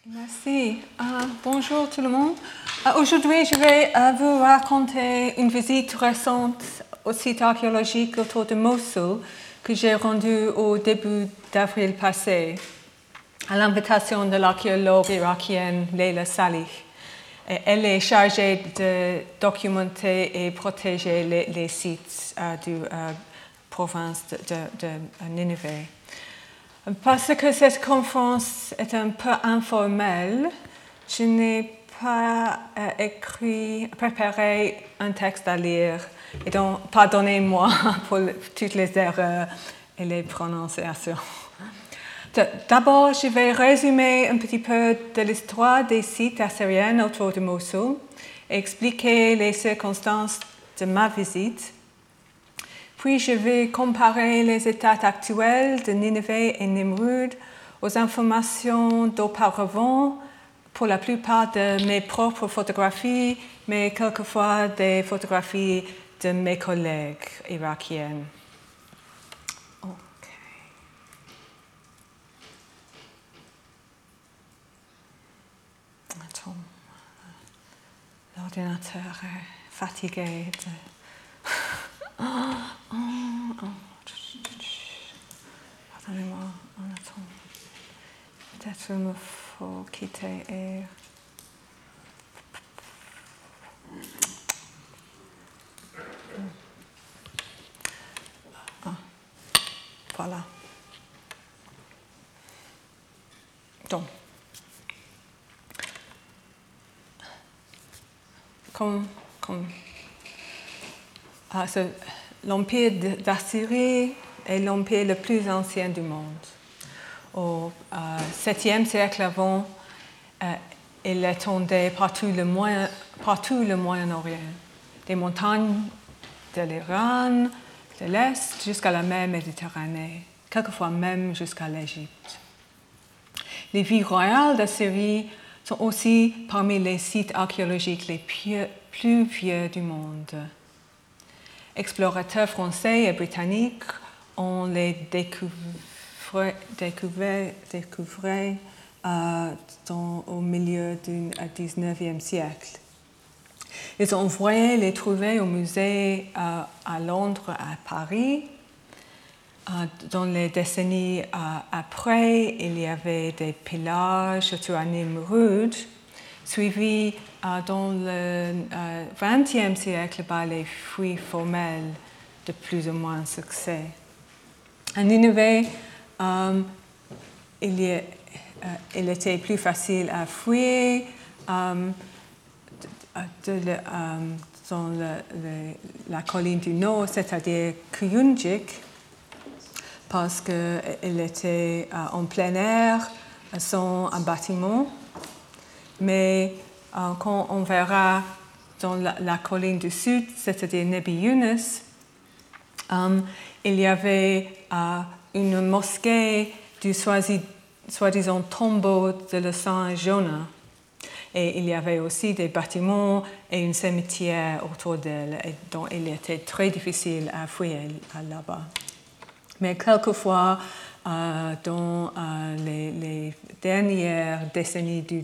Merci. Bonjour tout le monde. Aujourd'hui, je vais vous raconter une visite récente au site archéologique autour de Mossoul que j'ai rendu au début d'avril passé à l'invitation de l'archéologue irakienne Leila Salih. Elle est chargée de documenter et protéger les sites de la province de Ninive. Parce que cette conférence est un peu informelle, je n'ai pas préparé un texte à lire. Et donc, pardonnez-moi pour toutes les erreurs et les prononciations. D'abord, je vais résumer un petit peu de l'histoire des sites assyriens autour de Mossoul et expliquer les circonstances de ma visite. Puis, je vais comparer les états actuels de Ninive et Nimrud aux informations d'auparavant, pour la plupart de mes propres photographies, mais quelquefois des photographies de mes collègues irakiennes. Attends, l'ordinateur est fatigué. Pardonnez-moi, on attend. Peut-être qu'il me faut quitter et... Voilà. Donc, l'empire d'Assyrie est l'empire le plus ancien du monde. Au 7e siècle avant, il étendait partout le Moyen-Orient, des montagnes de l'Iran, de l'Est, jusqu'à la mer Méditerranée, quelquefois même jusqu'à l'Égypte. Les villes royales d'Assyrie sont aussi parmi les sites archéologiques les plus vieux du monde. Explorateurs français et britanniques ont les découvert au milieu du XIXe siècle. Ils ont envoyé les trouver au musée à Londres, à Paris. Dans les décennies après, il y avait des pillages autour à Nimrud, suivis dans le XXe siècle par les fouilles formelles de plus ou moins succès. À Ninive, il était plus facile à fouiller dans la colline du Nord, c'est-à-dire Kuyunjik, parce qu'il était en plein air, sans un bâtiment. Mais quand on verra dans la colline du Sud, c'est-à-dire Nebi Yunus, il y avait une mosquée du soi-disant tombeau de le saint Jonah. Et il y avait aussi des bâtiments et un cimetière autour d'elle, donc il était très difficile à fouiller là-bas. Mais quelquefois, dans les dernières décennies du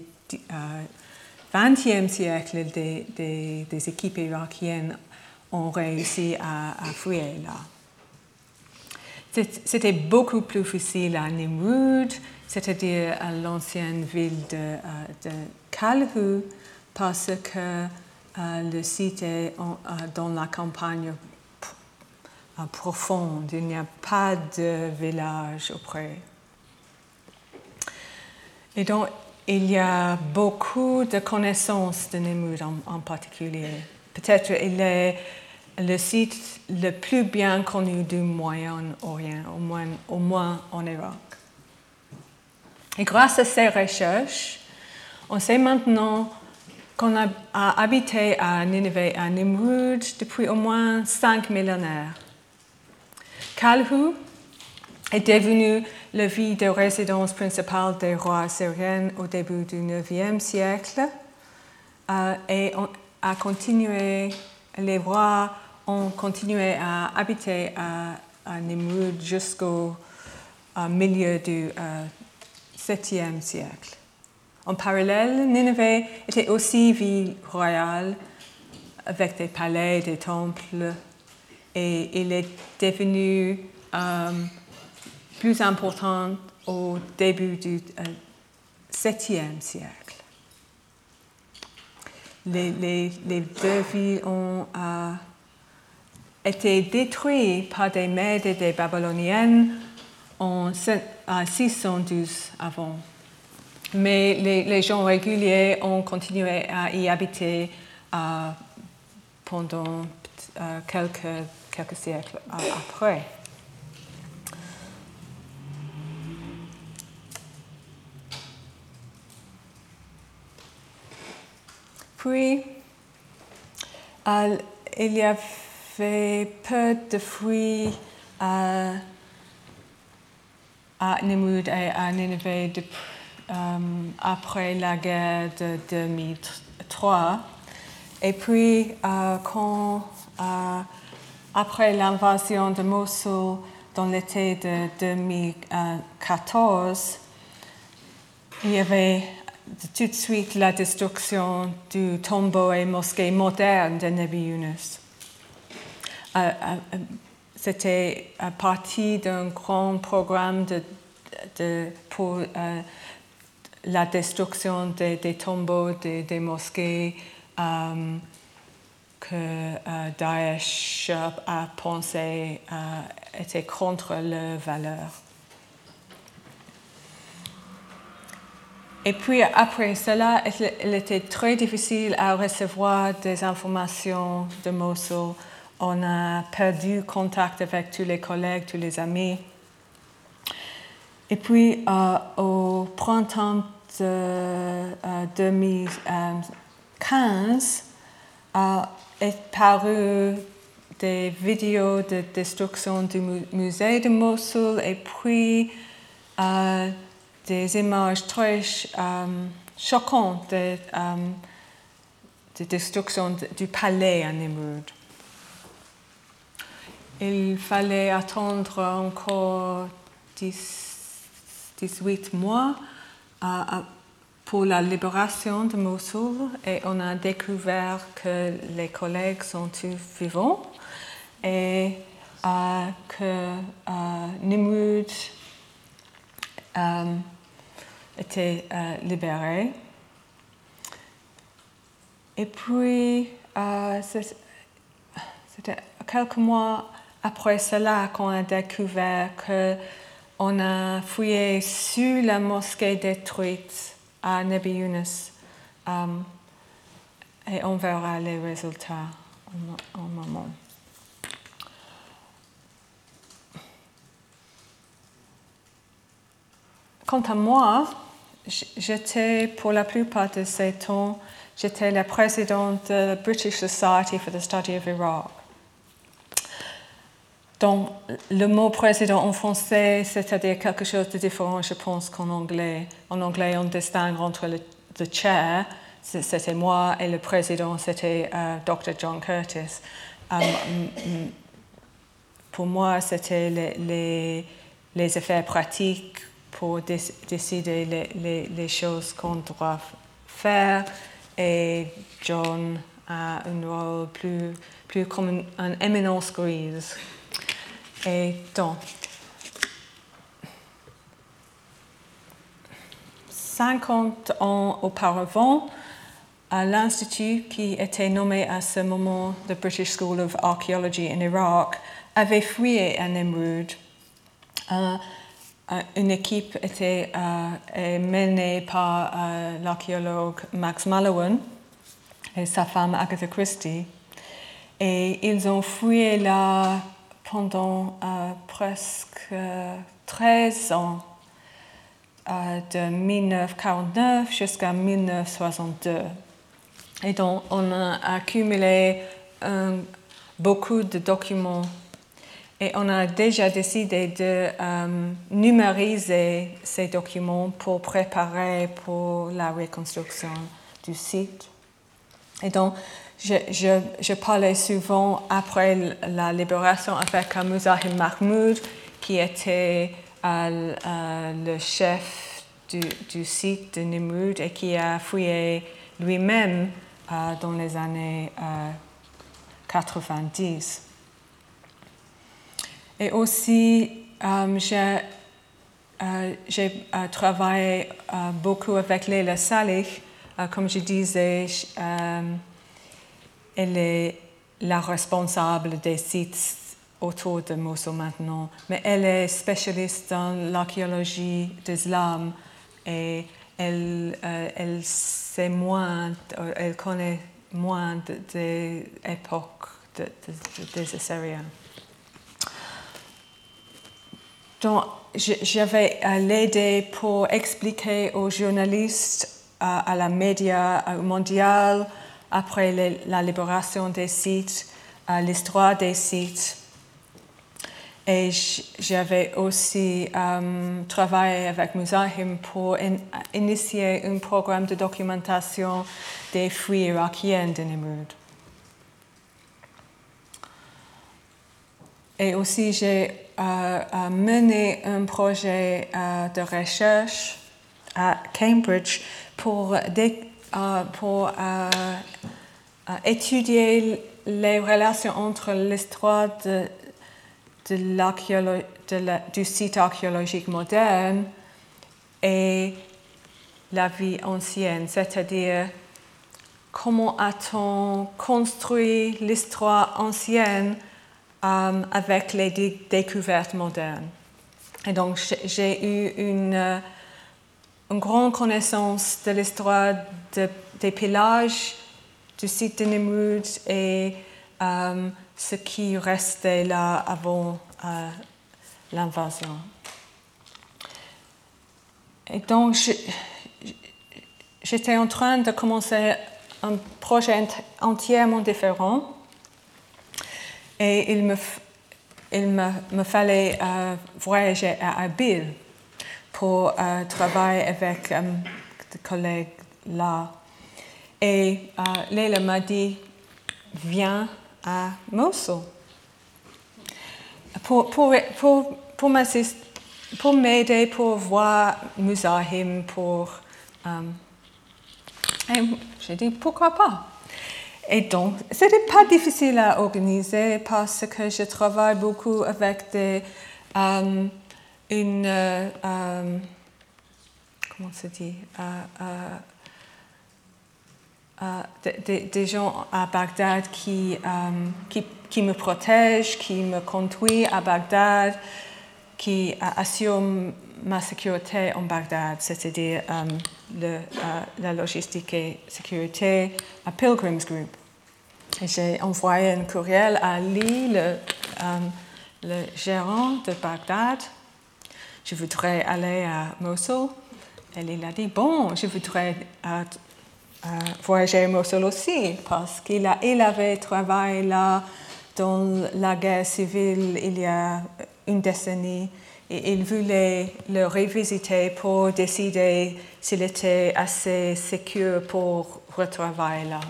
XXe siècle, des équipes irakiennes ont réussi à fouiller là. C'était beaucoup plus facile à Nimrud, c'est-à-dire à l'ancienne ville de Kalhu, parce que le site est dans la campagne profonde, il n'y a pas de village auprès. Et donc, il y a beaucoup de connaissances de Nimrud en particulier. Peut-être il est le site le plus bien connu du Moyen-Orient, au moins en Irak. Et grâce à ces recherches, on sait maintenant qu'on a habité à Ninive et à Nimrud depuis au moins 5 millénaires. Kalhu est devenu la ville de résidence principale des rois assyriens au début du IXe siècle et les rois ont continué à habiter à Nimrud jusqu'au milieu du 7e siècle. En parallèle, Nineveh était aussi ville royale avec des palais, des temples, et il est devenu plus important au début du 7e siècle. Les deux villes ont été détruites par des Mèdes et des Babyloniennes en 612 avant. Mais les gens réguliers ont continué à y habiter pendant quelques siècles après. Puis, il y avait peu de fruits à Nimrud et à Nineveh après la guerre de 2003. Et puis, après l'invasion de Mossoul dans l'été de 2014, il y avait tout de suite la destruction du tombeau et mosquée moderne de Nebi Yunus. C'était partie d'un grand programme pour la destruction des tombeaux, des mosquées que Daesh a pensé étaient contre leurs valeurs. Et puis après cela, il était très difficile à recevoir des informations de Mossoul. On a perdu contact avec tous les collègues, tous les amis. Et puis au printemps de 2015, est paru des vidéos de destruction du musée de Mossoul et puis des images très choquantes de destruction du palais à Nimrud. Il fallait attendre encore 18 mois pour la libération de Mossoul et on a découvert que les collègues sont tous vivants et que Nimrud était libéré. Et puis, c'était quelques mois après cela qu'on a découvert qu'on a fouillé sur la mosquée détruite à Nebi Yunus. Et on verra les résultats en moment. Quant à moi, j'étais pour la plupart de ces temps, j'étais la présidente de la British Society for the Study of Iraq. Donc, le mot président en français, c'est-à-dire quelque chose de différent, je pense, qu'en anglais. En anglais, on distingue entre le chair, c'était moi, et le président, c'était Dr. John Curtis. Pour moi, c'était les effets pratiques pour décider les choses qu'on doit faire. Et John a un rôle plus comme une éminence grise. Et donc, 50 ans auparavant, à l'Institut qui était nommé à ce moment the British School of Archaeology in Iraq avait fouillé à Nimrud. Une équipe était menée par l'archéologue Max Mallowan et sa femme Agatha Christie. Et ils ont fouillé là pendant presque 13 ans, de 1949 jusqu'à 1962. Et donc, on a accumulé beaucoup de documents et on a déjà décidé de numériser ces documents pour préparer pour la reconstruction du site. Et donc, je parlais souvent après la libération avec Muzahim Mahmoud, qui était le chef du site de Nimrud et qui a fouillé lui-même dans les années 90. Et aussi, j'ai travaillé beaucoup avec Leila Salih. Comme je disais, elle est la responsable des sites autour de Mosul maintenant, mais elle est spécialiste dans l'archéologie d'islam et elle connaît moins des époques des Assyriens. Donc, j'avais l'aidé pour expliquer aux journalistes à la média mondiale, après la libération des sites, l'histoire des sites. Et j'avais aussi travaillé avec Muzahim pour initier un programme de documentation des fouilles irakiennes de Nimrud. Et aussi, j'ai mené un projet de recherche à Cambridge pour étudier les relations entre l'histoire du site archéologique moderne et la vie ancienne, c'est-à-dire comment a-t-on construit l'histoire ancienne avec les découvertes modernes. Et donc j'ai eu une grande connaissance de l'histoire des pillages du site de Nimrud et ce qui restait là avant l'invasion. Et donc, j'étais en train de commencer un projet entièrement différent et il me fallait voyager à Erbil pour travailler avec des collègues là. Et Leila m'a dit, viens à Mosul pour m'aider, pour voir Muzahim, et j'ai dit pourquoi pas. Et donc, c'était pas difficile à organiser parce que je travaille beaucoup avec comment se dit, des gens à Bagdad qui me protègent, qui me conduisent à Bagdad, qui assurent ma sécurité en Bagdad, c'est-à-dire la logistique et sécurité à Pilgrims Group. Et j'ai envoyé un courriel à Ali, le gérant de Bagdad. Je voudrais aller à Mosul. Et il a dit, bon, je voudrais voyager à Mosul aussi, parce qu'il avait travaillé là dans la guerre civile il y a une décennie et il voulait le revisiter pour décider s'il était assez sûr pour retravailler là.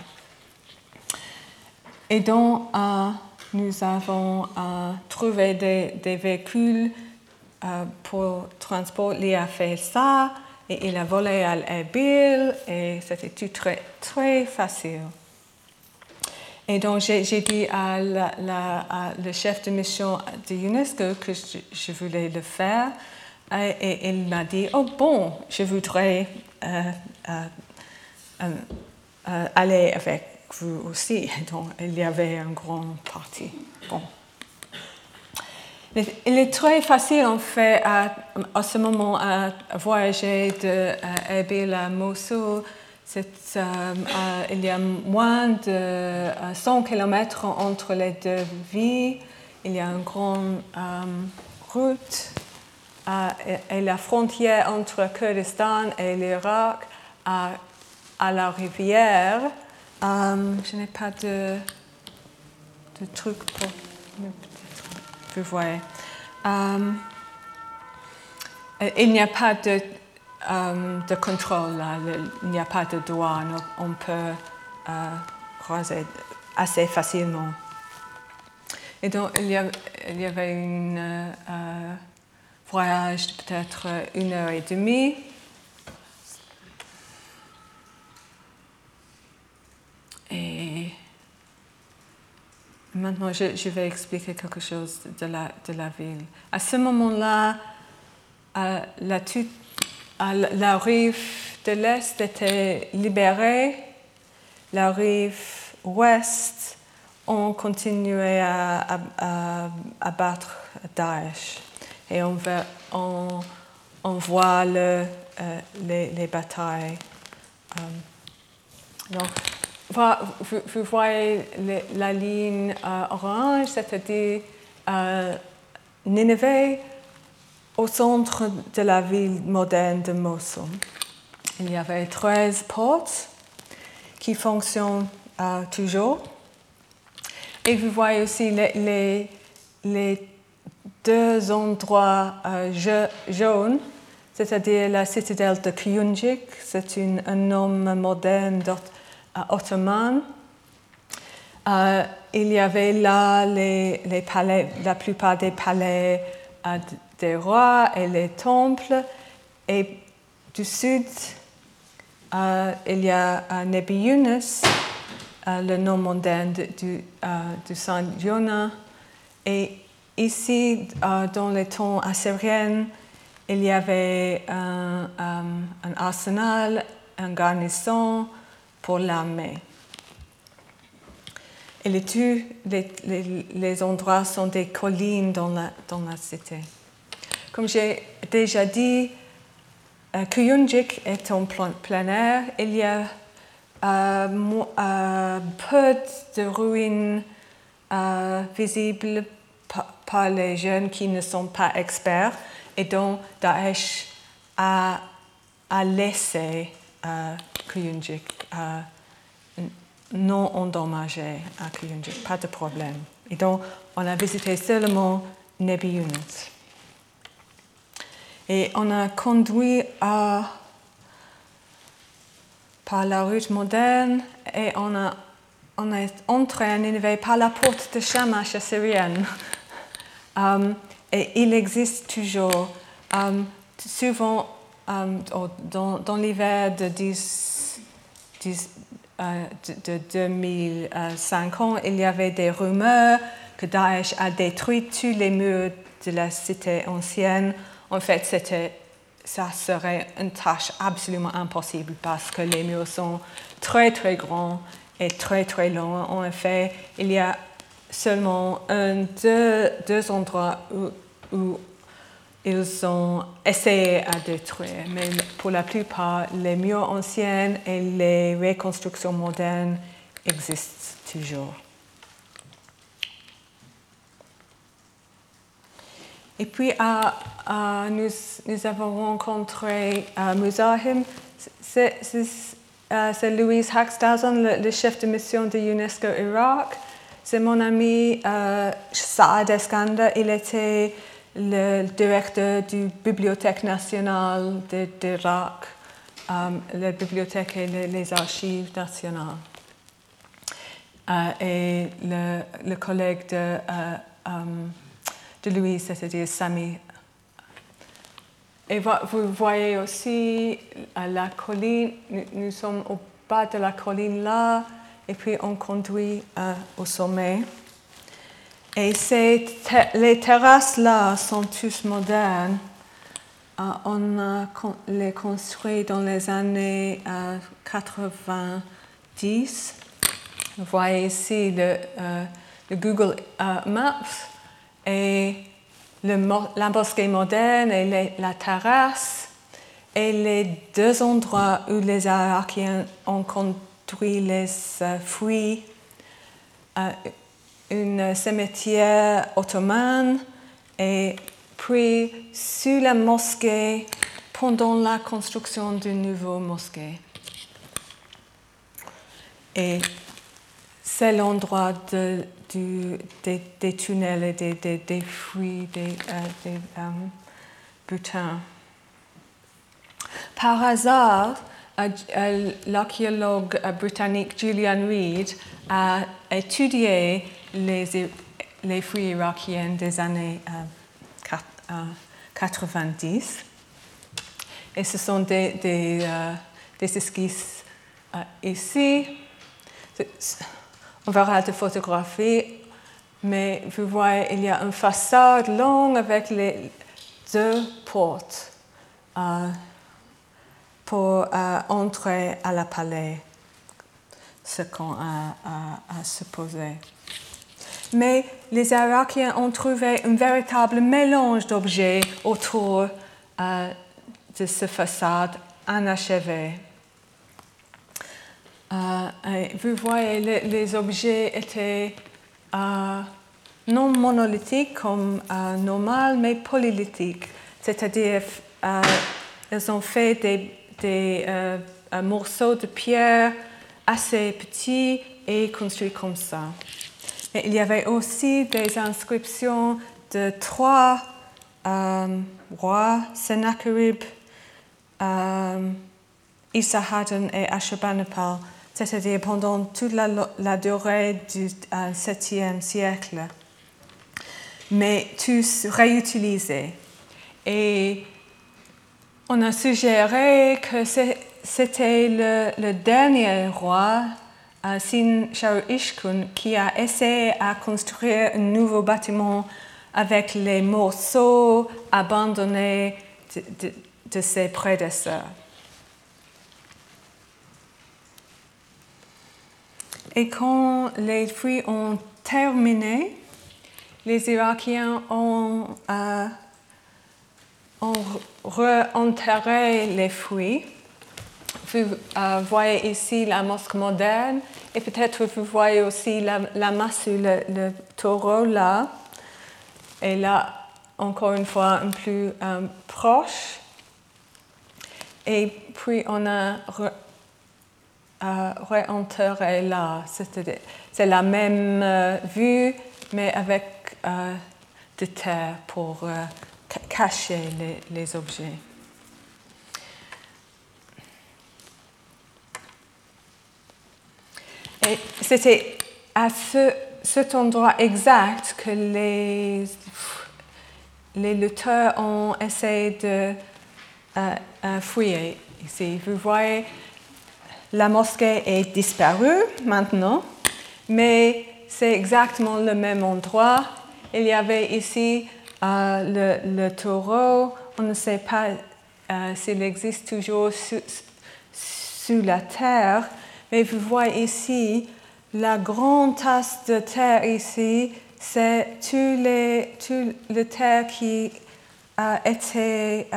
Et donc, nous avons trouvé des véhicules pour transport. Il a fait ça et il a volé à Erbil et c'était tout très, très facile. Et donc, j'ai dit à le chef de mission de l'UNESCO que je voulais le faire. Et il m'a dit, oh bon, je voudrais aller avec vous aussi. Donc, il y avait un grand parti. Bon. Il est très facile, en fait, à ce moment, à voyager de Erbil à Mosul. Il y a moins de 100 km entre les deux villes. Il y a une grande route et la frontière entre Kurdistan et l'Irak à la rivière. Je n'ai pas de truc pour... Vous voyez. Il n'y a pas de contrôle là, il n'y a pas de douane, on peut croiser assez facilement. Et donc il y avait un voyage de peut-être 1 heure et demie maintenant, je vais expliquer quelque chose de la ville. À ce moment-là, la rive de l'Est était libérée, la rive ouest, on continuait à battre Daesh. Et on voit les batailles. Donc, vous voyez la ligne orange, c'est-à-dire Nineveh, au centre de la ville moderne de Mosul. Il y avait 13 portes qui fonctionnent toujours. Et vous voyez aussi les deux endroits jaunes, c'est-à-dire la citadelle de Kuyunjik, c'est un nom moderne ottoman. Il y avait là les palais, la plupart des palais des rois et les temples. Et du sud, il y a Nebi Yunus, le nom moderne du saint Yonah. Et ici, dans les temps assyriens, il y avait un arsenal, un garnison pour l'armée. Et les endroits sont des collines dans la cité. Comme j'ai déjà dit, Kuyunjik est en plein air. Il y a peu de ruines visibles par les jeunes qui ne sont pas experts. Et donc, Daesh a laissé Kuyunjik non endommagé à Kuyunjik, pas de problème. Et donc, on a visité seulement Nebi Yunus. Et on a conduit par la route moderne et on est entré à Nineveh par la porte de Shamash assyrienne. Et il existe toujours. Souvent, dans l'hiver de 2005 ans, il y avait des rumeurs que Daesh a détruit tous les murs de la cité ancienne. En fait, ça serait une tâche absolument impossible parce que les murs sont très très grands et très très longs. En effet, il y a seulement deux endroits où ils ont essayé à détruire, mais pour la plupart, les murs anciens et les reconstructions modernes existent toujours. Et puis, nous avons rencontré Muzahim. C'est Louise Haxthausen, le chef de mission de UNESCO Irak. C'est mon ami Saad Eskander. Il était le directeur du Bibliothèque nationale d'Irak, la bibliothèque et les archives nationales. Et le collègue de Louise, c'est-à-dire Sami. Et vous voyez aussi la colline, nous sommes au bas de la colline là, et puis on conduit au sommet. Et les terrasses là sont tous modernes. On a les construit dans les années 90. Vous voyez ici le Google Maps et la mosquée moderne et la terrasse et les deux endroits où les Irakiens ont construit les fouilles. Une cimetière ottomane et puis sous la mosquée pendant la construction d'une nouvelle mosquée. Et c'est l'endroit des tunnels et des fouilles, des butins. Par hasard, l'archéologue britannique Julian Reed a étudié les fouilles irakiennes des années 90. Et ce sont des esquisses ici. On verra des photographies. Mais vous voyez, il y a une façade longue avec les 2 portes pour entrer à la palais, ce qu'on a supposé. Mais les Irakiens ont trouvé un véritable mélange d'objets autour de cette façade inachevée. Vous voyez, les objets étaient non monolithiques comme normal, mais polylythiques. C'est-à-dire, ils ont fait des morceaux de pierre assez petits et construits comme ça. Et il y avait aussi des inscriptions de 3 rois, Sennacherib, Esarhaddon et Ashurbanipal, c'est-à-dire pendant toute la durée du 7e siècle, mais tous réutilisés. Et on a suggéré que c'était le dernier roi, Sin Sharu-Ishkun, qui a essayé à construire un nouveau bâtiment avec les morceaux abandonnés de ses prédécesseurs. Et quand les fouilles ont terminé, les Irakiens ont re-enterré les fouilles. Vous voyez ici la mosquée moderne et peut-être vous voyez aussi la massue, le taureau là. Et là, encore une fois, un plus proche. Et puis on a réenterré là. C'est la même vue, mais avec de terre pour cacher les objets. Et c'était à cet endroit exact que les lutteurs ont essayé de fouiller ici. Vous voyez, la mosquée est disparue maintenant, mais c'est exactement le même endroit. Il y avait ici le taureau. On ne sait pas s'il existe toujours sous la terre. Mais vous voyez ici, la grande tasse de terre ici, c'est tout le terre qui a été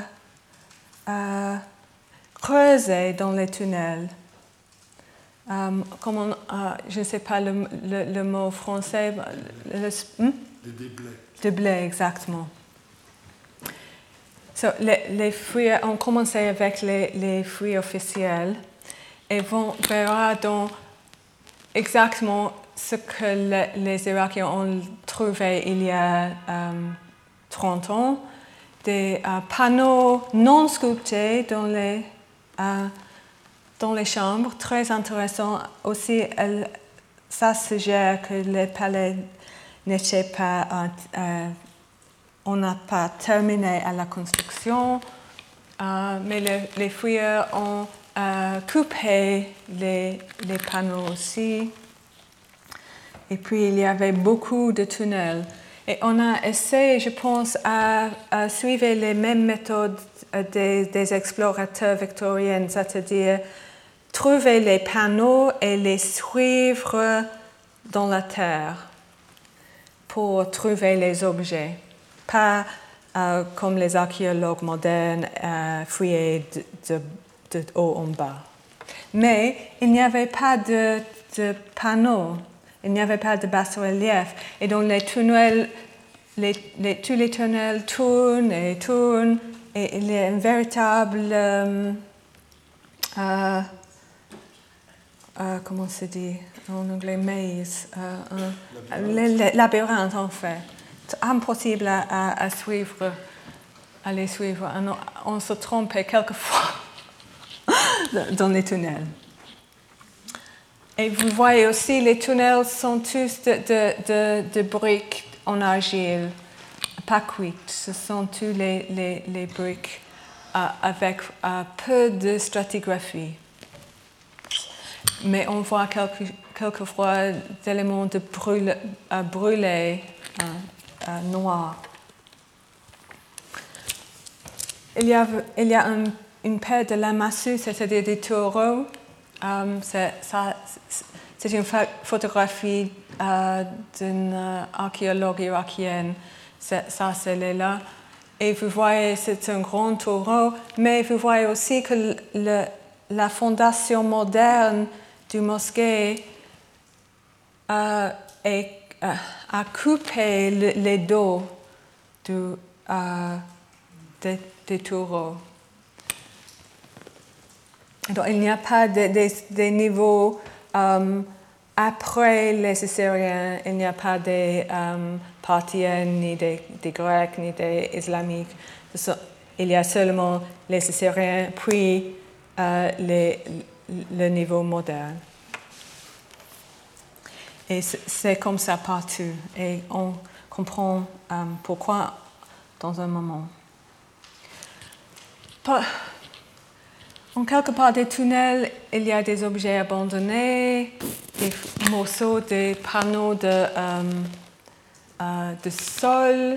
creusé dans les tunnels. Je ne sais pas le mot français. Des déblais. Déblais, exactement. Les fouilles ont commencé avec les fouilles officielles. Et on verra donc exactement ce que les Irakiens ont trouvé il y a 30 ans. Des panneaux non sculptés dans les chambres, très intéressant. Aussi, ça suggère que les palais n'étaient pas... on n'a pas terminé à la construction, mais les fouilleurs ont coupé les panneaux aussi. Et puis, il y avait beaucoup de tunnels. Et on a essayé, je pense, à suivre les mêmes méthodes des explorateurs victoriens, c'est-à-dire trouver les panneaux et les suivre dans la terre pour trouver les objets. Pas comme les archéologues modernes fouiller de haut en bas. Mais il n'y avait pas de panneaux, il n'y avait pas de bas-relief. Et donc les tunnels, tous les tunnels tournent et tournent. Et il y a un véritable, comment se dit en anglais, maze, labyrinthe en fait. Impossible à suivre, à les suivre. On se trompait quelquefois dans les tunnels. Et vous voyez aussi, les tunnels sont tous de briques en argile, pas cuites. Ce sont tous les briques avec peu de stratigraphie. Mais on voit quelquefois d'éléments de brûlés noirs. Il y a une paire de lamassus, c'est-à-dire des taureaux. C'est une photographie d'une archéologue irakienne. Ça, c'est là. Et vous voyez, c'est un grand taureau, mais vous voyez aussi que la fondation moderne du mosquée a coupé les dos des taureaux. Donc, il n'y a pas des niveaux après les Assyriens, il n'y a pas des Parthiens, ni des Grecs, ni des Islamiques. Il y a seulement les Assyriens, puis le niveau moderne. Et c'est comme ça partout. Et on comprend pourquoi dans un moment. En quelque part des tunnels, il y a des objets abandonnés, des morceaux, des panneaux de sol,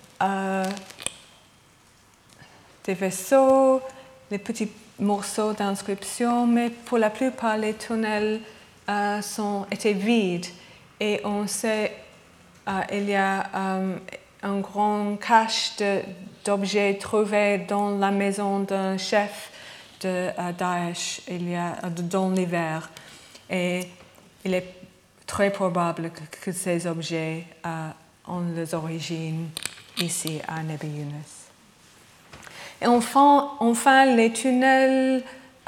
des vaisseaux, des petits morceaux d'inscription, mais pour la plupart, les tunnels étaient vides. Et on sait il y a un grand cache d'objets trouvés dans la maison d'un chef de Daesh dans l'hiver. Et il est très probable que ces objets ont leurs origines ici à Nebi Yunus. Et enfin les tunnels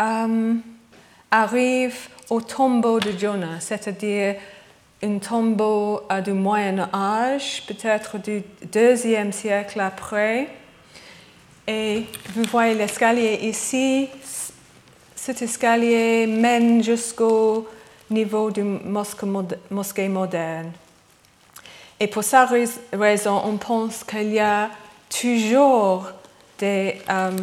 arrivent au tombeau de Jonah, c'est-à-dire un tombeau du Moyen Âge, peut-être du IIe siècle après. Et vous voyez l'escalier ici. Cet escalier mène jusqu'au niveau du mosquée moderne. Et pour cette raison, on pense qu'il y a toujours des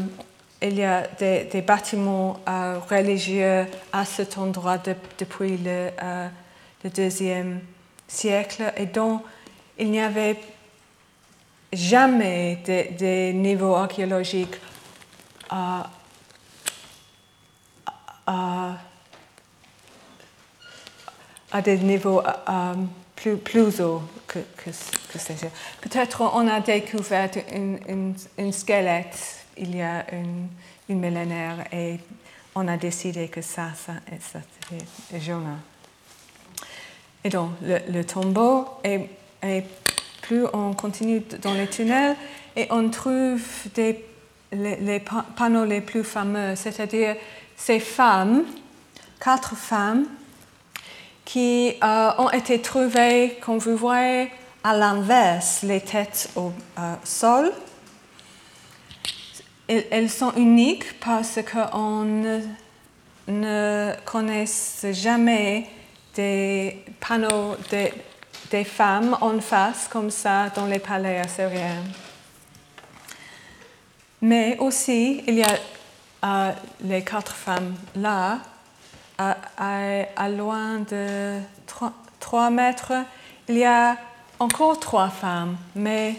bâtiments religieux à cet endroit depuis le IIe siècle. Et donc, il n'y avait jamais des niveaux archéologiques à des niveaux plus hauts que c'est. Peut-être on a découvert un squelette il y a une millénaire et on a décidé que ça c'était Jonah. Et donc le tombeau, et plus on continue dans les tunnels, et on trouve les panneaux les plus fameux, c'est-à-dire ces femmes, 4 femmes, qui ont été trouvées, comme vous voyez, à l'inverse, les têtes au sol. Elles sont uniques parce qu'on ne connaît jamais des panneaux des femmes en face comme ça dans les palais assyriens. Mais aussi, il y a les 4 femmes là, à loin de 3 mètres, il y a encore 3 femmes, mais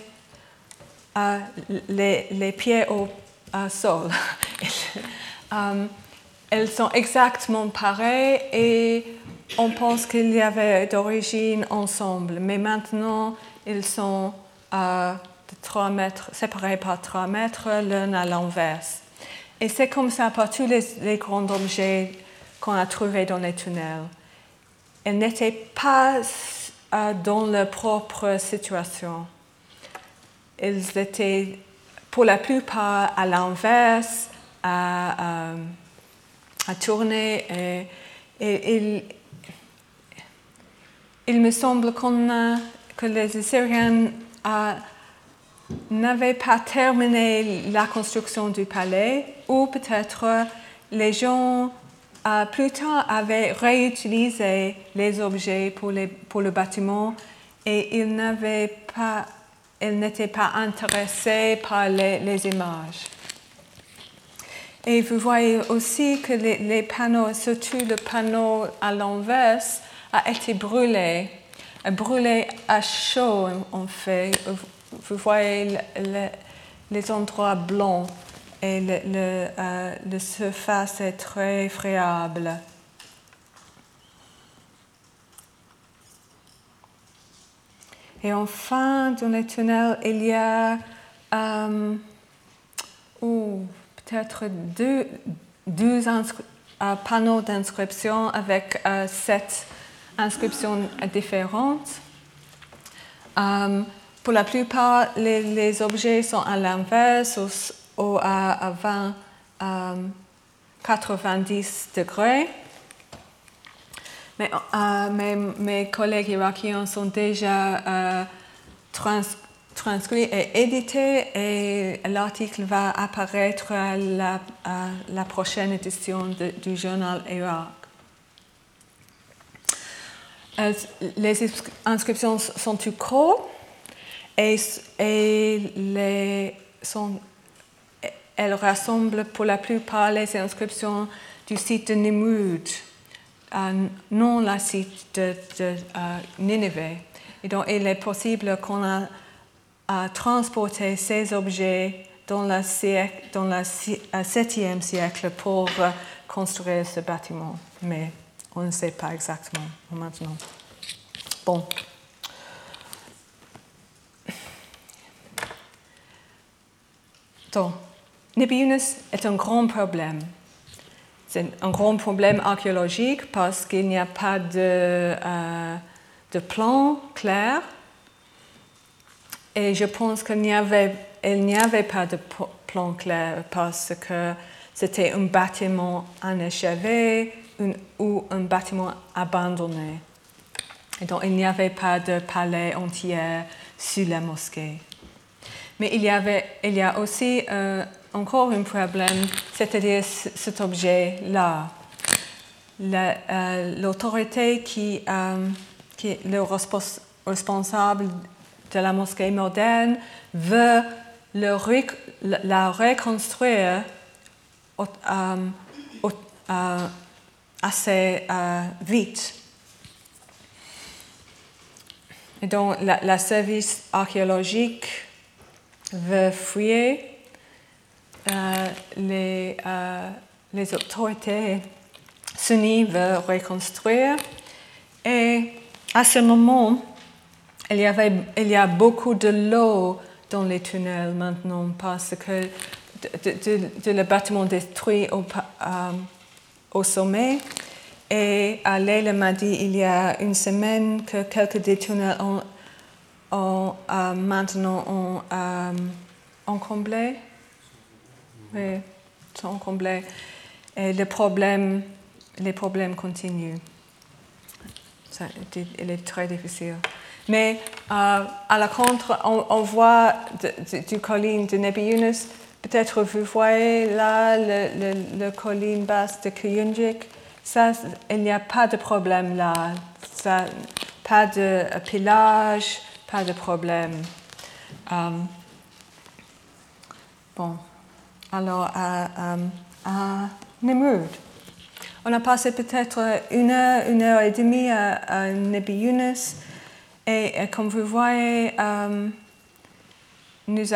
les pieds au sol. Elles sont exactement pareilles et on pense qu'il y avait d'origine ensemble, mais maintenant ils sont de 3 mètres, séparés par 3 mètres, l'un à l'inverse. Et c'est comme ça pour tous les grands objets qu'on a trouvés dans les tunnels. Ils n'étaient pas dans leur propre situation. Ils étaient pour la plupart à l'inverse, à tourner. Et il me semble que les Assyriens n'avaient pas terminé la construction du palais, ou peut-être les gens plus tard avaient réutilisé les objets pour le bâtiment et ils n'étaient pas intéressés par les images. Et vous voyez aussi que les panneaux, surtout le panneau à l'inverse, a été brûlée à chaud en fait. Vous voyez les endroits blancs et la surface est très friable. Et enfin, dans les tunnels, il y a peut-être deux panneaux d'inscription avec 7 inscriptions différentes. Pour la plupart, les objets sont à l'inverse ou à 90 degrés. Mais mes collègues irakiens sont déjà transcrits et édités et l'article va apparaître à la prochaine édition du journal Irak. Les inscriptions sont tout courtes et elles rassemblent pour la plupart les inscriptions du site de Nimrud, non le site de Nineveh. Et donc, il est possible qu'on a transporté ces objets dans le 7e siècle pour construire ce bâtiment. Mais on ne sait pas exactement maintenant. Bon. Donc, Nebi Yunus est un grand problème. C'est un grand problème archéologique parce qu'il n'y a pas de plan clair. Et je pense qu'il n'y avait pas de plan clair parce que c'était un bâtiment inachevé ou un bâtiment abandonné. Et donc, il n'y avait pas de palais entier sur la mosquée. Mais il y a aussi encore un problème, c'est-à-dire cet objet-là. L'autorité qui est le responsable de la mosquée moderne veut la reconstruire assez vite. Et donc, le service archéologique veut fouiller, les autorités sunnites veulent reconstruire. Et à ce moment, il y a beaucoup de l'eau dans les tunnels maintenant parce que le bâtiment détruit au sommet. Et Leila m'a dit il y a une semaine que quelques des tunnels maintenant ont comblé. Oui, sont comblés. Et les problèmes continuent. Il est très difficile. Mais à la contre, on voit du colline de Nebi Yunus. Peut-être vous voyez là le colline basse de Kuyunjik. Ça, il n'y a pas de problème là. Ça, pas de pillage, pas de problème. Bon, alors à Nimrud. On a passé peut-être une heure et demie à Nebi Yunus. Et comme vous voyez, il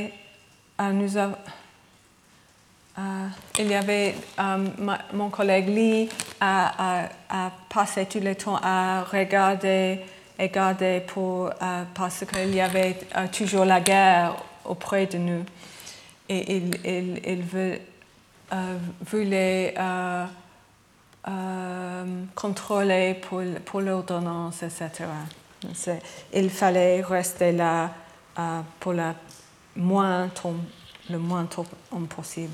y avait mon collègue Lee a passé tout le temps à regarder parce qu'il y avait toujours la guerre auprès de nous. Et il voulait contrôler pour l'ordonnance, etc. Il fallait rester là pour le moins temps possible.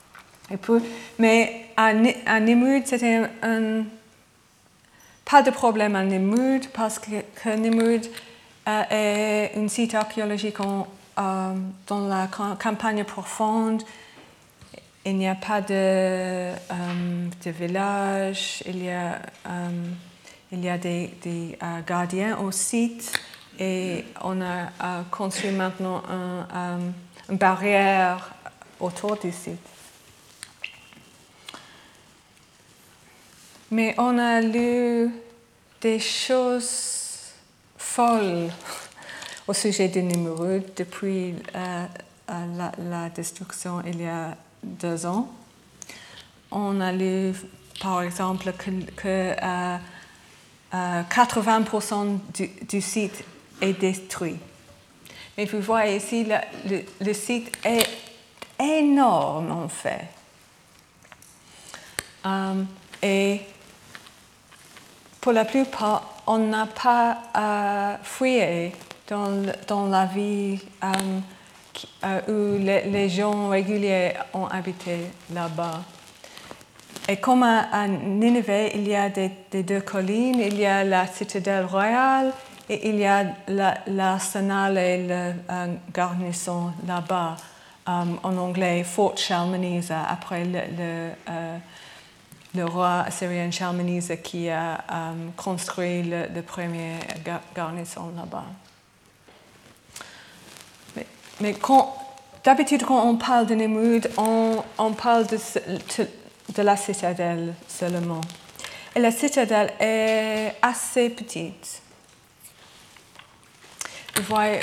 Mais à Nimrud, c'était pas de problème à Nimrud parce que Nimrud est un site archéologique dans la campagne profonde. Il n'y a pas de village, il y a des gardiens au site et on a construit maintenant une barrière autour du site. Mais on a lu des choses folles au sujet des Némrudes depuis la destruction il y a 2 ans. On a lu, par exemple, que 80% du site est détruit. Mais vous voyez ici, le site est énorme en fait. Et pour la plupart, on n'a pas fouillé dans la ville où les gens réguliers ont habité là-bas. Et comme à Nineveh, il y a des 2 collines, il y a la citadelle royale et il y a l'arsenal et la garnison là-bas. En anglais, Fort Shalmaneser, après le roi assyrien Shalmaneser qui a construit le premier garnison là-bas. Mais d'habitude, quand on parle de Nimrud, on parle de la citadelle seulement. Et la citadelle est assez petite. Vous voyez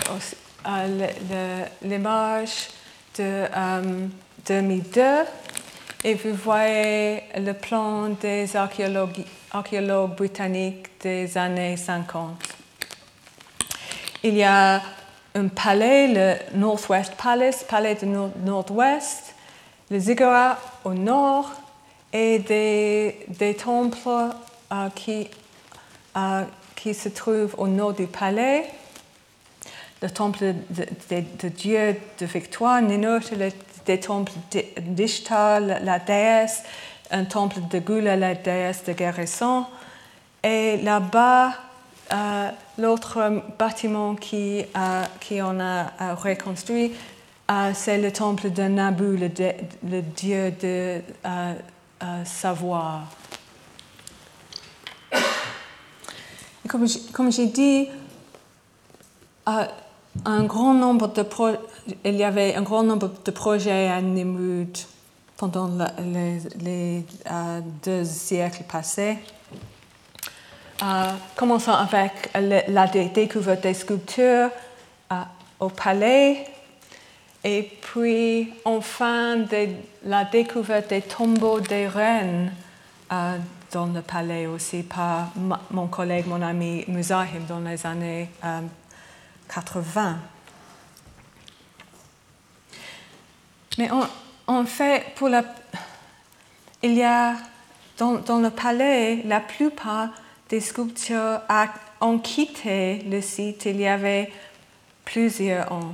l'image de 2002 et vous voyez le plan des archéologues britanniques des années 50. Il y a un palais, le Northwest Palace, palais du Nord-Ouest, le ziggurat au nord et des temples qui se trouvent au nord du palais. Le temple de Dieu de victoire, Ninurta, des temples d'Ishtar, la déesse, un temple de Gula, la déesse de guérison. Et là-bas, l'autre bâtiment qui on a reconstruit, c'est le temple de Nabu, le dieu de savoir. Et comme j'ai dit, il y avait un grand nombre de projets à Nimrud pendant les 2 siècles passés. Commençons avec la découverte des sculptures au palais et puis enfin la découverte des tombeaux des reines dans le palais aussi par mon collègue, mon ami Muzahim dans les années 80. Mais en fait, il y a dans le palais, la plupart des sculptures ont quitté le site il y avait plusieurs ans.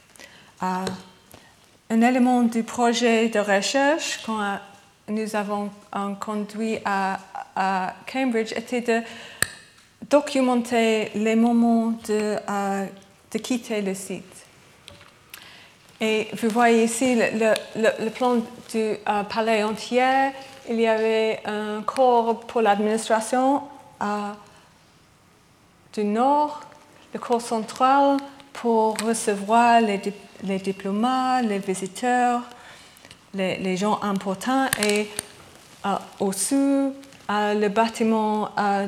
Un élément du projet de recherche que nous avons conduit à Cambridge était de documenter les moments de quitter le site. Et vous voyez ici le plan du palais entier. Il y avait un corps pour l'administration du nord, le corps central pour recevoir les diplomates, les visiteurs, les gens importants, et au-dessus, le bâtiment,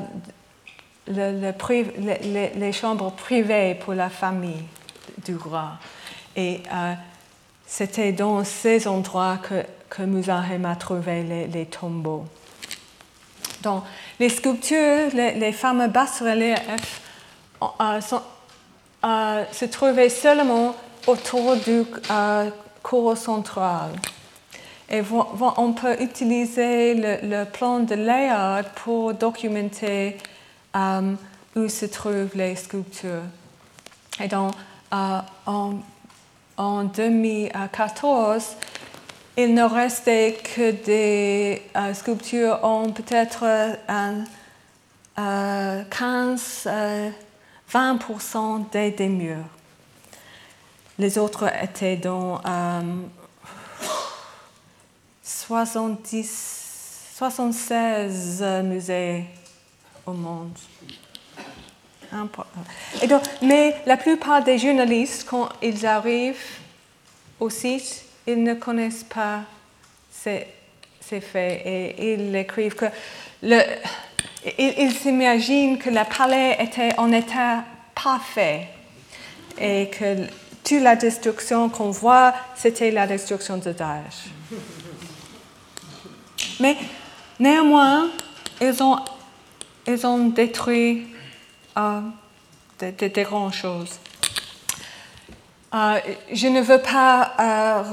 les chambres privées pour la famille du roi. Et c'était dans ces endroits que Muzahim a trouvé les tombeaux. Donc, les sculptures, les fameux bas-reliefs se trouvaient seulement autour du cour central. Et on peut utiliser le plan de Layard pour documenter où se trouvent les sculptures. Et donc, en 2014, il ne restait que des sculptures en peut-être 15-20% des murs. Les autres étaient dans 76 musées au monde. Et donc, mais la plupart des journalistes, quand ils arrivent au site, ils ne connaissent pas ces faits et ils écrivent que ils s'imaginent que le palais était en état parfait et que toute la destruction qu'on voit, c'était la destruction de Daesh. Mais néanmoins, ils ont détruit des grandes choses. Je ne veux pas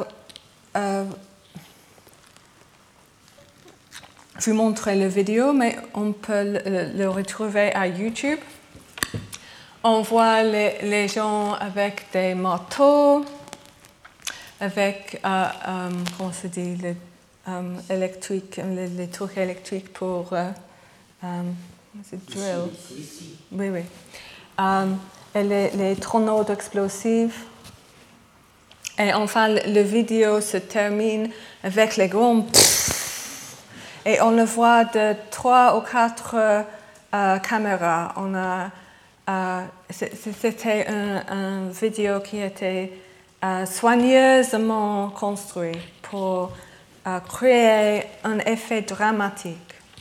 vous montrer la vidéo, mais on peut le retrouver à YouTube. On voit les gens avec des marteaux, avec, comment se dit, les trucs électriques pour drill. Oui, oui. Et les tonneaux d'explosifs. Et enfin, la vidéo se termine avec les grands et on le voit de 3 ou 4 caméras. C'était une vidéo qui était soigneusement construite pour créer un effet dramatique.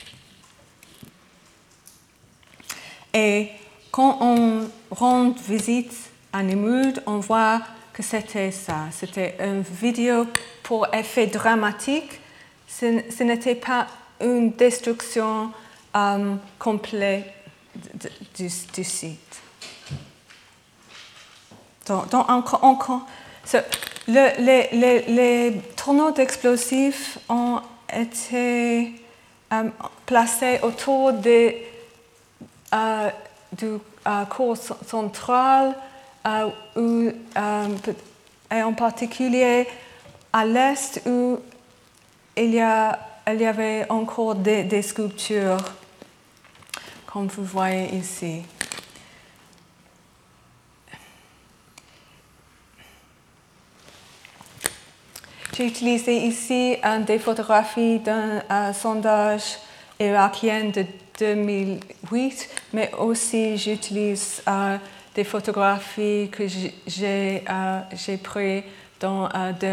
Et quand on rend visite à Nimrud, on voit que c'était ça. C'était une vidéo pour effet dramatique. Ce n'était pas une destruction complète du site. Donc les tonneaux d'explosifs ont été placés autour du cours central et en particulier à l'est où il y avait encore des sculptures, comme vous voyez ici. J'ai utilisé ici des photographies d'un sondage irakien de 2008, mais aussi j'utilise des photographies que j'ai prises dans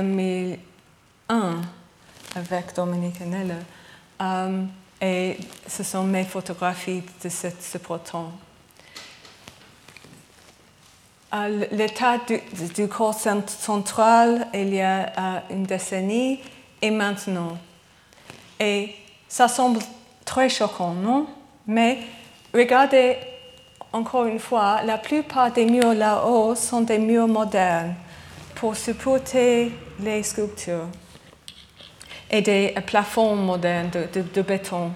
2001 avec Dominique Anello. Et ce sont mes photographies de ce printemps. L'état du corps central, il y a une décennie et maintenant. Et ça semble très choquant, non? Mais regardez, encore une fois, la plupart des murs là-haut sont des murs modernes pour supporter les sculptures et des plafonds modernes de béton.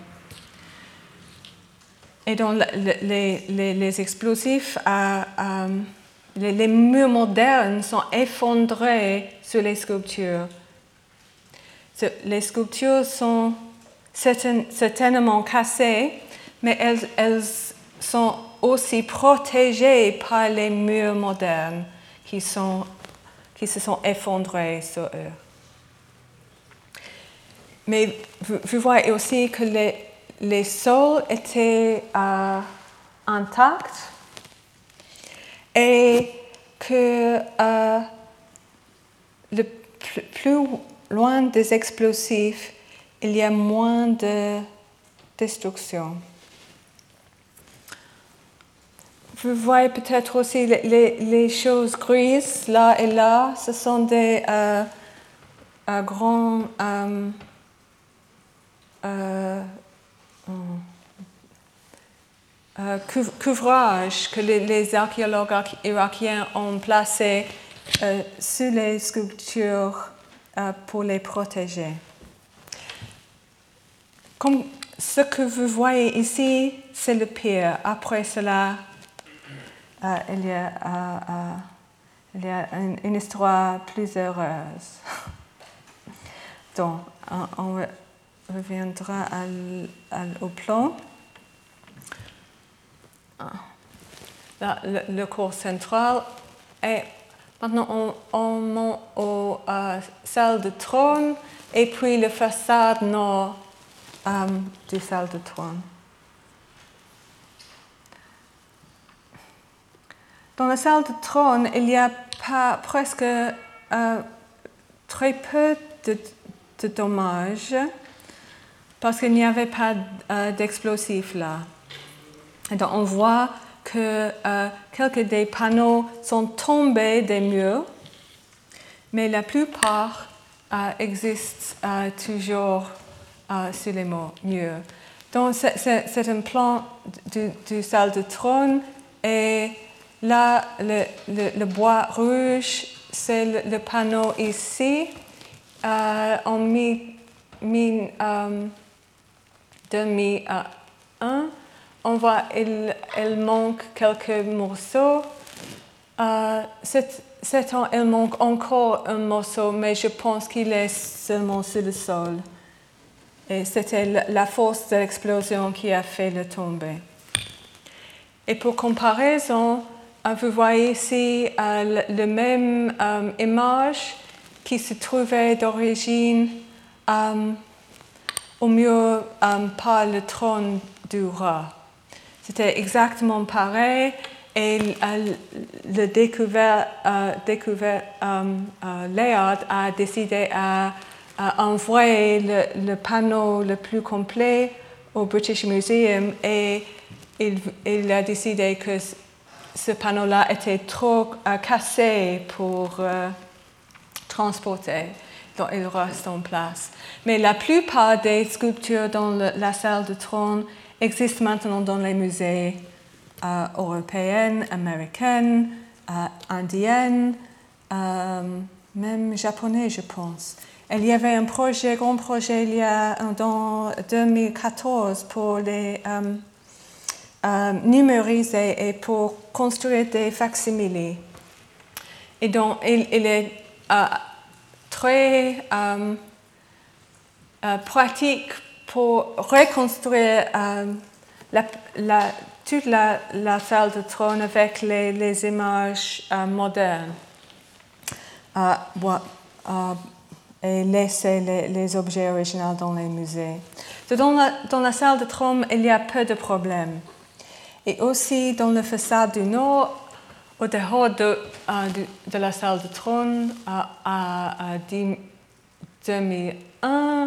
Et donc les explosifs, les murs modernes sont effondrés sur les sculptures. Les sculptures sont certainement cassées, mais elles sont aussi protégées par les murs modernes qui se sont effondrés sur eux. Mais vous voyez aussi que les sols étaient intacts et que le plus loin des explosifs, il y a moins de destruction. Vous voyez peut-être aussi les choses grises là et là, ce sont des grands couvrages que les archéologues irakiens ont placés sur les sculptures pour les protéger. Comme ce que vous voyez ici, c'est le pire. Après cela, il y a une histoire plus heureuse. Donc, on reviendra au plan. Là, le corps central. Et maintenant, on monte aux salles de trône et puis la façade nord du salle de trône. Dans la salle de trône, il y a presque très peu de dommages parce qu'il n'y avait pas d'explosifs là. Et donc on voit que quelques des panneaux sont tombés des murs, mais la plupart existent toujours sur les murs. Donc c'est un plan du salle de trône et là le bois rouge c'est le panneau ici en 2001. On voit il manque quelques morceaux. Il manque encore un morceau, mais je pense qu'il est seulement sur le sol. Et c'était la force de l'explosion qui a fait le tomber. Et pour comparaison, vous voyez ici la même image qui se trouvait d'origine au mur par le trône du roi. C'était exactement pareil et le découvert Layard a décidé à envoyer le panneau le plus complet au British Museum et il a décidé que ce panneau-là était trop cassé pour transporter. Donc il reste en place. Mais la plupart des sculptures dans la salle de trône existent maintenant dans les musées européens, américains, indiens, même japonais, je pense. Il y avait un grand projet dans 2014 pour les numériser et pour construire des facsimilés. Et donc, il est très pratique pour reconstruire toute la salle de trône avec les images modernes et laisser les objets originaux dans les musées. Dans la salle de trône, il y a peu de problèmes. Et aussi dans la façade du nord, au dehors de la salle de trône, à 2001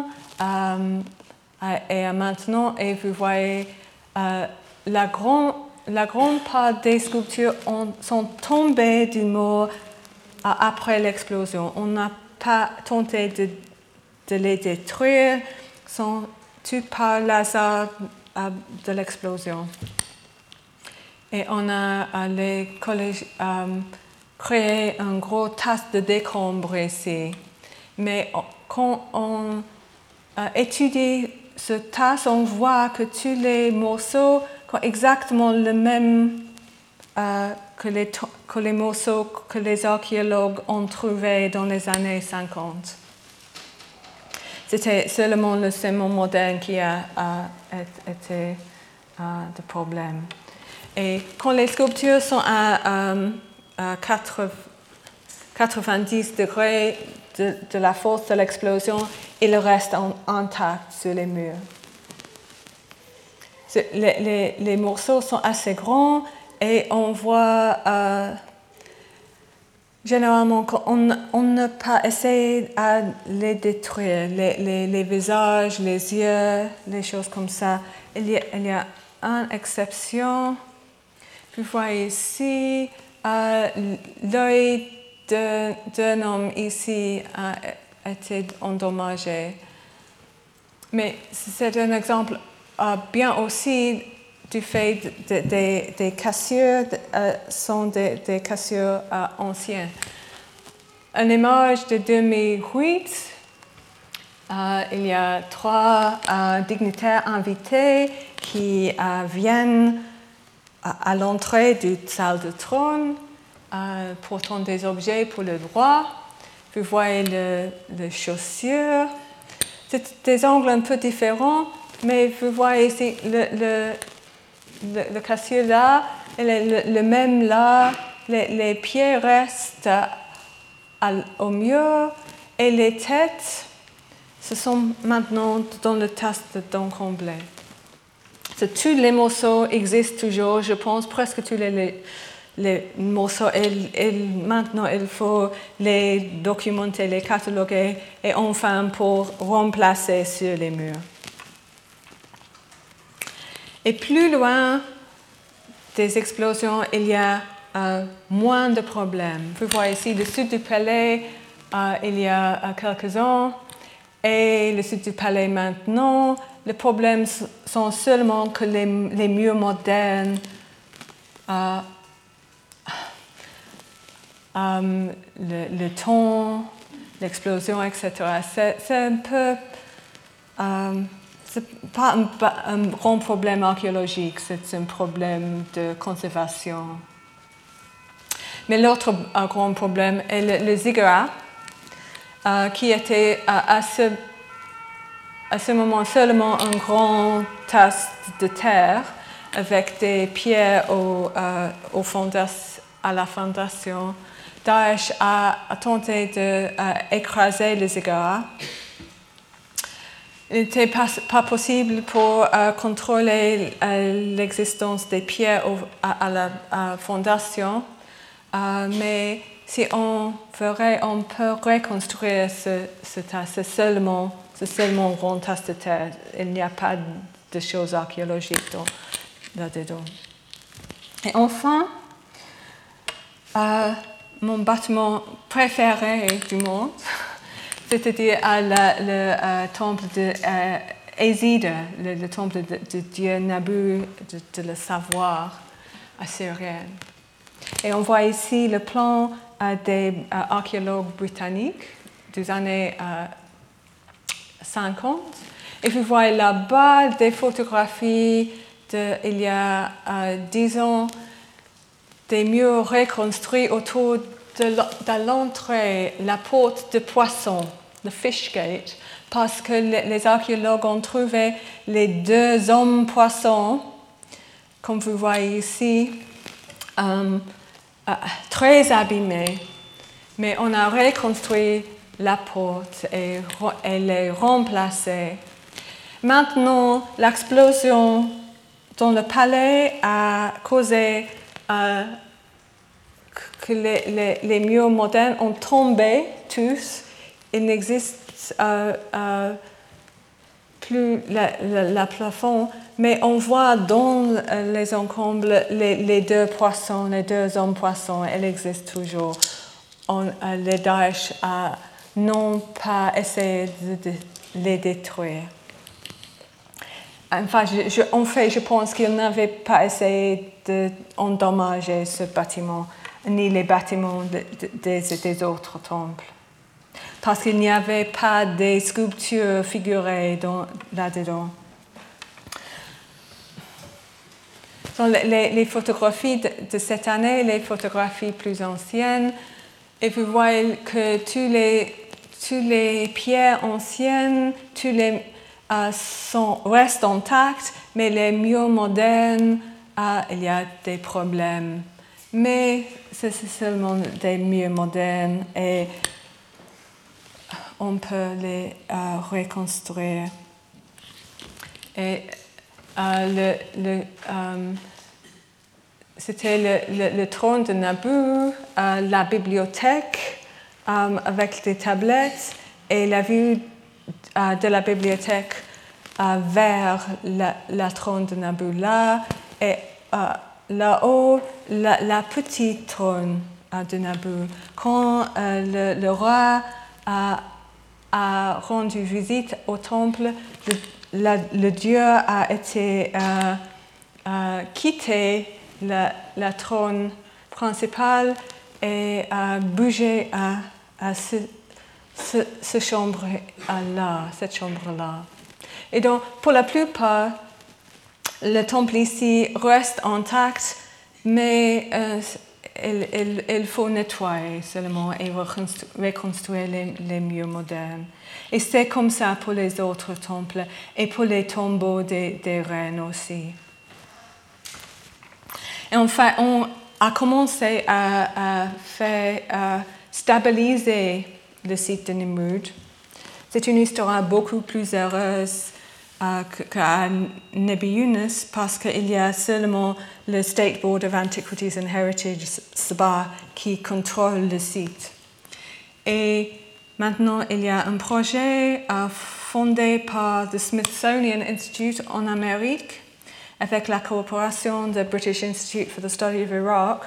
et maintenant, et vous voyez, la grande part des sculptures sont tombées du mur après l'explosion. On n'a pas tenté de les détruire, sont toutes par l'hasard de l'explosion. Et on a créé un gros tas de décombres ici. Mais quand on étudie ce tas, on voit que tous les morceaux sont exactement le même que les morceaux que les archéologues ont trouvés dans les années 50. C'était seulement le ciment moderne qui a été de problème. Et quand les sculptures sont à 90 degrés de la force de l'explosion, ils restent intacts sur les murs. Les morceaux sont assez grands et on voit généralement qu'on ne peut pas essayer à les détruire, les visages, les yeux, les choses comme ça. Il y a une exception. Vous voyez ici, l'œil d'un homme ici a été endommagé. Mais c'est un exemple bien aussi du fait des cassures, sont des cassures anciennes. Une image de 2008, il y a 3 dignitaires invités qui viennent à l'entrée de la salle de trône, portant des objets pour le roi. Vous voyez les chaussures. C'est des angles un peu différents, mais vous voyez ici le cassure là, le même là, les pieds restent au mur et les têtes, ce sont maintenant dans le tas d'encombrés. Tous les morceaux existent toujours, je pense, presque tous les morceaux. Et maintenant, il faut les documenter, les cataloguer et enfin pour remplacer sur les murs. Et plus loin, des explosions, il y a moins de problèmes. Vous voyez ici le sud du palais, il y a quelques ans, et le sud du palais maintenant. Les problèmes sont seulement que les murs modernes, le ton, l'explosion, etc. C'est un peu... c'est pas un grand problème archéologique, c'est un problème de conservation. Mais l'autre grand problème est le ziggurat, qui était à ce moment seulement un grand tas de terre avec des pierres à la fondation. Daesh a tenté d'écraser le ziggurat. Il n'était pas possible pour contrôler l'existence des pierres à la fondation, mais si on ferait, on peut reconstruire ce tas. C'est seulement un grand tas de terre. Il n'y a pas de choses archéologiques là-dedans. Et enfin, mon bâtiment préféré du monde, c'est-à-dire le temple d'Hésiode, le temple de dieu Nabu, de le savoir assyrien. Et on voit ici le plan des archéologues britanniques des années 50. Et vous voyez là-bas des photographies il y a 10 ans, des murs reconstruits autour de l'entrée, la porte de poisson, le fish gate, parce que les archéologues ont trouvé les 2 hommes poissons, comme vous voyez ici, très abîmés. Mais on a reconstruit la porte et les remplacée. Maintenant, l'explosion dans le palais a causé que les murs modernes ont tombé tous. Il n'existe plus le plafond, mais on voit dans les encombre les 2 poissons, les 2 hommes poissons, elles existent toujours. Les Daesh n'ont pas essayé de les détruire. Enfin, je pense qu'ils n'avaient pas essayé d'endommager ce bâtiment, ni les bâtiments des autres temples. Parce qu'il n'y avait pas de sculptures figurées là-dedans. Les photographies de cette année, les photographies plus anciennes, et vous voyez que tous les pierres anciennes, restent intacts, mais les murs modernes, il y a des problèmes. Mais c'est seulement des murs modernes et on peut les reconstruire. Et c'était le trône de Nabu, la bibliothèque avec des tablettes et la vue de la bibliothèque vers la trône de Nabu là, et là-haut la petite trône de Nabu. Quand le roi a rendu visite au temple, le dieu a été quitté la trône principale et a bougé à cette chambre-là. Et donc, pour la plupart, le temple ici reste intact, mais il faut nettoyer seulement et reconstruire les murs modernes. Et c'est comme ça pour les autres temples et pour les tombeaux des reines aussi. Et enfin, on a commencé à stabiliser le site de Nimrud. C'est une histoire beaucoup plus heureuse qu'à Nebi Yunus parce qu'il y a seulement le State Board of Antiquities and Heritage, SBA, qui contrôle le site. Et maintenant, il y a un projet fondé par le Smithsonian Institute en Amérique avec la coopération du British Institute for the Study of Iraq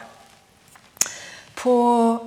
pour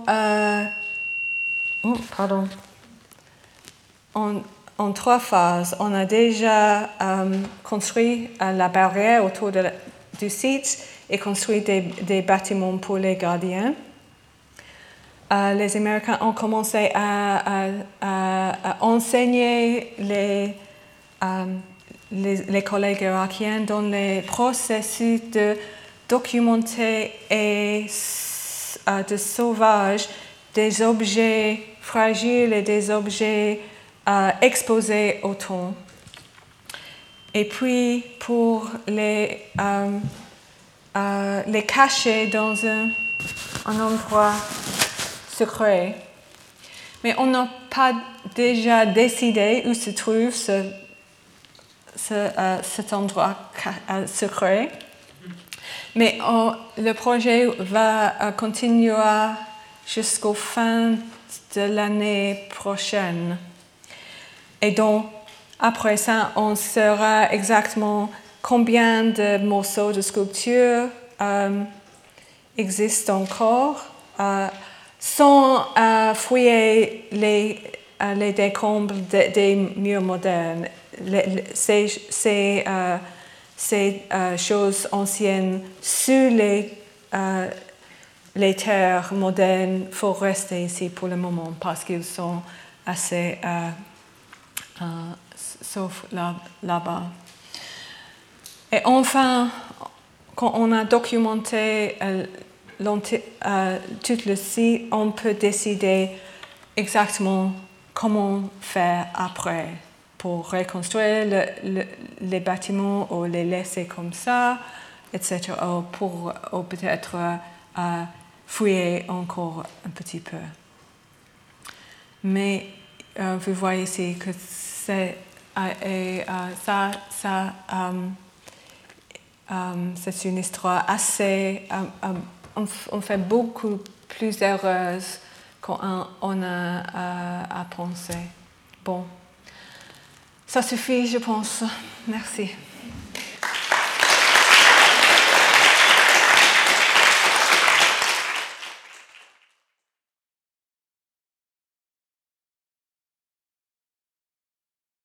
en 3 phases. On a déjà construit la barrière autour du site et construit des bâtiments pour les gardiens. Les Américains ont commencé à enseigner les collègues irakiens dans les processus de documenter et de sauvage des objets fragiles et des objets exposés au temps. Et puis pour les cacher dans un endroit secret. Mais on n'a pas déjà décidé où se trouve cet endroit secret. Mais le projet va continuer jusqu'au fin de l'année prochaine. Et donc, après ça, on saura exactement combien de morceaux de sculpture existent encore, sans fouiller les décombres des murs modernes. Ces choses anciennes sous les terres modernes, il faut rester ici pour le moment parce qu'ils sont assez sauf là-bas. Et enfin, quand on a documenté tout le site, on peut décider exactement comment faire après pour reconstruire les bâtiments ou les laisser comme ça, etc. Ou peut-être fouiller encore un petit peu. Mais vous voyez ici que c'est une histoire assez... on fait beaucoup plus heureuse qu'on a à penser. Bon, ça suffit, je pense. Merci.